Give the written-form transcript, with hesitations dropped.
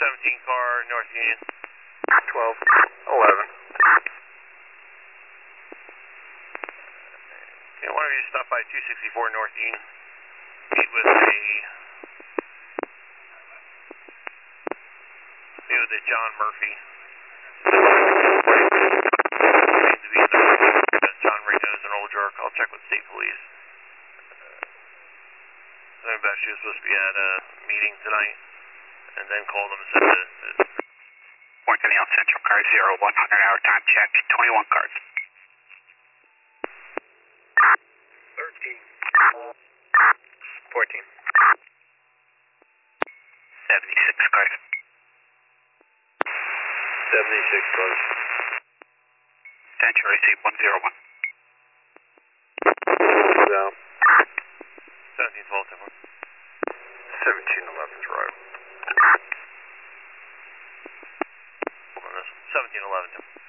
17 car, North Union. 12, 11. Okay, one of you stop by 264 North Union. Meet with a John Murphy. Seems to be John Reno's an old jerk. I'll check with state police. About she was supposed to be at a meeting tonight, and then called them and said that. Point to the on Central car 0100 hour time check, 21 cars. 13. 14. 76 cars. 76 cars. Central AC 101. Down. 1712, 1711's right. hold on this. 1711.